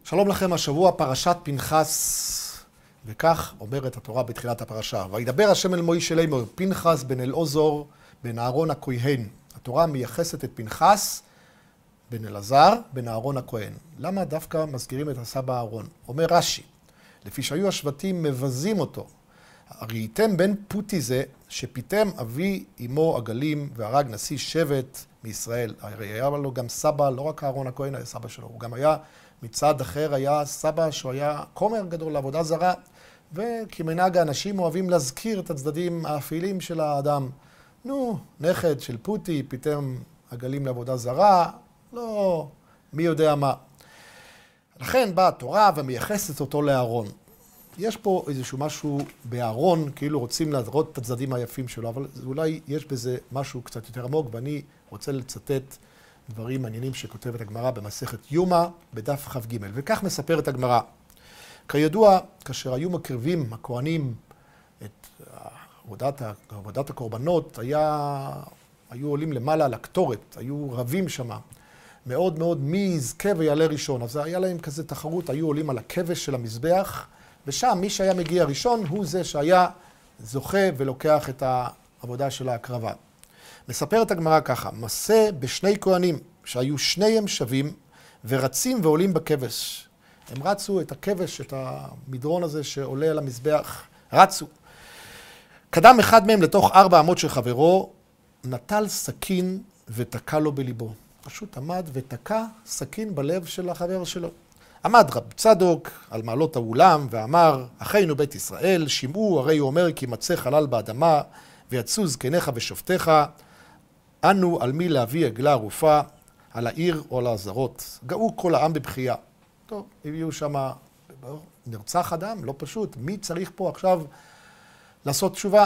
שלום לכם, השבוע פרשת פנחס, וכך אומרת התורה בתחילת הפרשה. וידבר השם אל מוישה לאמור, פנחס בן אלעזר בן אהרון הכהן. התורה מייחסת את פנחס בן אלעזר בן אהרון הכהן. למה דווקא מזכירים את הסבא אהרון? אומר רש"י, לפי שהיו השבטים מבזים אותו, ראיתם בן פוטי זה שפיתם אבי אמו עגלים והרג נשיא שבט מישראל. הרי היה לו גם סבא, לא רק אהרון הכהן היה סבא שלו, הוא גם היה מצד אחר, היה סבא שהוא היה כומר גדול לעבודה זרה, וכמנהג האנשים אוהבים להזכיר את הצדדים האפלים של האדם. נו, נכד של פוטי, פיתם עגלים לעבודה זרה, לא, מי יודע מה. לכן באה התורה ומייחסת אותו לאהרון. יש פה איזשהו משהו באהרון, כאילו רוצים להראות את הצדדים היפים שלו, אבל אולי יש בזה משהו קצת יותר עמוק, ואני רוצה לצטט דברים מעניינים שכותבת הגמרא במסכת יומא בדף כ"ג. וכך מספרת הגמרא. כידוע, כאשר היו מקריבים הכהנים את עבודת הקורבנות, היו עולים למעלה על הקטורת, היו רבים שמה. מאוד מאוד מי יזכה ויעלה ראשון. אז היה להם כזה תחרות, היו עולים על הכבש של המזבח, ושם מי שהיה מגיע ראשון הוא זה שהיה זוכה ולוקח את העבודה של ההקרבה. מספרת הגמרא ככה, מסע בשני כהנים שהיו שניהם שווים ורצים ועולים בכבש. הם רצו את הכבש, את המדרון הזה שעולה על המזבח, רצו. קדם אחד מהם לתוך 4 אמות של חברו, נטל סכין ותקע לו בליבו. פשוט עמד ותקע סכין בלב של החבר שלו. עמד רב צדוק על מעלות האולם ואמר, אחינו בית ישראל, שמעו, הרי הוא אומר כי מצא חלל באדמה ויצאו זקניך ושופטיך, אנו על מי להביא עגלה ערופה, על העיר או על העזרות. גאו כל העם בבכייה. טוב, הביאו שם, נרצח אדם, לא פשוט. מי צריך פה עכשיו לעשות תשובה?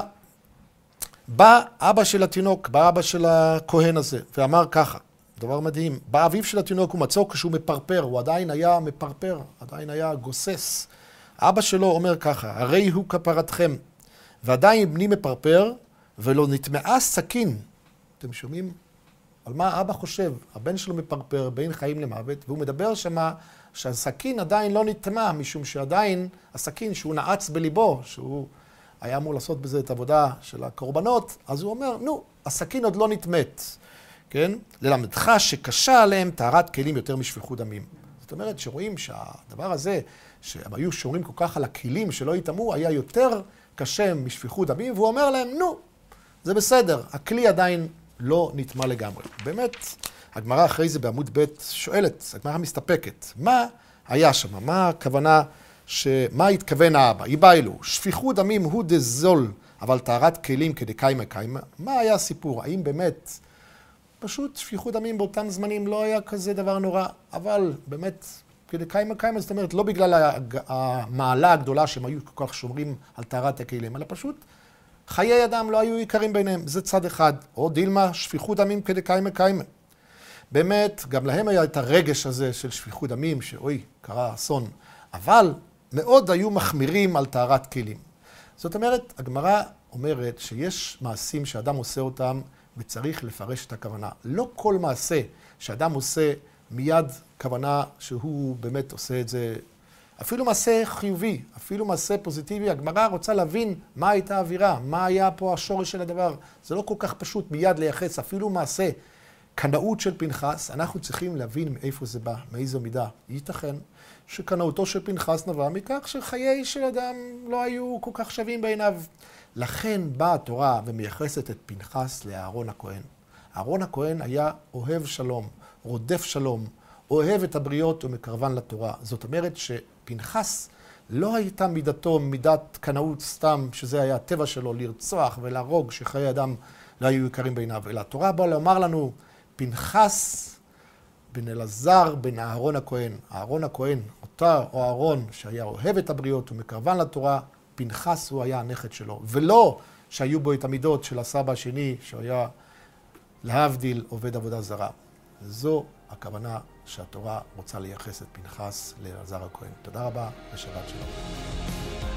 בא אבא של התינוק, בא אבא של הכהן הזה, ואמר ככה, דבר מדהים, בא אביו של התינוק הוא מצא כשהוא מפרפר, הוא עדיין היה מפרפר, עדיין היה גוסס. אבא שלו אומר ככה, הרי הוא כפרתכם, ועדיין בני מפרפר, ולא נטמעה סכין. אתם שומעים? על מה אבא חושב? הבן שלו מפרפר בין חיים למוות, והוא מדבר שמה שהסכין עדיין לא נטמע, משום שעדיין הסכין שהוא נעץ בליבו, שהוא היה אמור לעשות בזה את העבודה של הקורבנות, אז הוא אומר, נו, הסכין עוד לא נטמאת. כן? ללמדך שקשה עליהם טהרת כלים יותר משפיכות דמים. זאת אומרת שרואים שהדבר הזה, שהם היו שומרים כל כך על הכלים שלא יטמעו, היה יותר קשה משפיכות דמים, והוא אומר להם, נו, זה בסדר, הכלי עדיין לא נטמע לגמרי. באמת, הגמרא אחרי זה בעמוד ב' שואלת, הגמרא מסתפקת, מה היה שם? מה הכוונה, מה התכוון האבא? היא באה אלו, שפיכות דמים הוא דזול, אבל טהרת כלים כדקיימה קיימה. מה היה הסיפור? האם באמת פשוט שפיכות דמים באותם זמנים לא היה כזה דבר נורא, אבל באמת כדקיימה קיימה, זאת אומרת, לא בגלל המעלה הגדולה שהם היו כל כך שומרים על טהרת הכלים, אלא פשוט חיי אדם לא היו יקרים ביניהם, זה צד אחד. או דילמה, שפיכות דמים כדקיימה קיימה. באמת, גם להם היה את הרגש הזה של שפיכות דמים, שאוי, קרה אסון, אבל מאוד היו מחמירים על טהרת כלים. זאת אומרת, הגמרא אומרת שיש מעשים שאדם עושה אותם וצריך לפרש את הכוונה. לא כל מעשה שאדם עושה מיד כוונה שהוא באמת עושה את זה, אפילו מעשה חיובי, אפילו מעשה פוזיטיבי, הגמרא רוצה להבין מה הייתה האווירה, מה היה פה השורש של הדבר. זה לא כל כך פשוט מיד לייחס, אפילו מעשה קנאות של פנחס, אנחנו צריכים להבין מאיפה זה בא, מאיזו מידה. ייתכן שקנאותו של פנחס נבע מכך שחיי של אדם לא היו כל כך שווים בעיניו. לכן באה התורה ומייחסת את פנחס לאהרון הכהן. אהרון הכהן היה אוהב שלום, רודף שלום, אוהב את הבריות ומקרבן לתורה. זאת אומרת שפנחס לא הייתה מידתו מידת קנאות סתם, שזה היה הטבע שלו לרצוח ולהרוג שחיי אדם לא היו יקרים בעיניו. אלא התורה באה לומר לנו, פנחס בן אלעזר בן אהרון הכהן. אהרון הכהן, אותה או אהרון שהיה אוהב את הבריות ומקרבן לתורה, פנחס הוא היה הנכד שלו, ולא שהיו בו את המידות של הסבא השני, שהיה להבדיל עובד עבודה זרה. זו הכוונה שהתורה רוצה לייחס את פנחס לאלעזר הכהן. תודה רבה ושבת שלום.